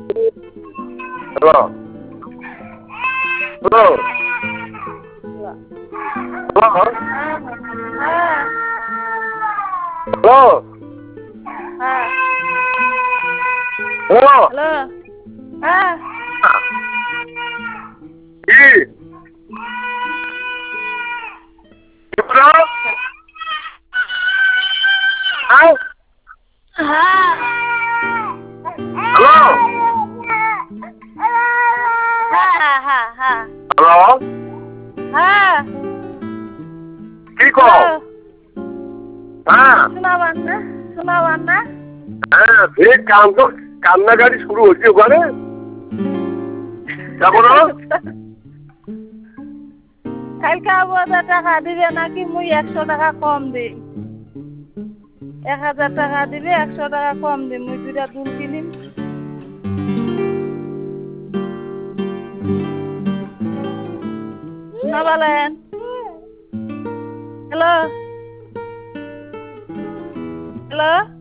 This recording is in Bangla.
hello hello hello hello hello hello হ্যাঁ কি হ্যালো হ্যাঁ হ্যাঁ হ্যালো হ্যাঁ হ্যাঁ হ্যাঁ হ্যালো হ্যাঁ কি কও হ্যাঁ শোনাবান না হ্যাঁ সে কান্নাকাটি শুরু হচ্ছে ওখানে তারপর কালকে আবার টাকা দিবে নাকি মুই 100 টাকা কম দিই 1000 টাকা দিবে 100 টাকা কম দিই মুই দুটা দুল কিনিম না বলেন হ্যালো হ্যালো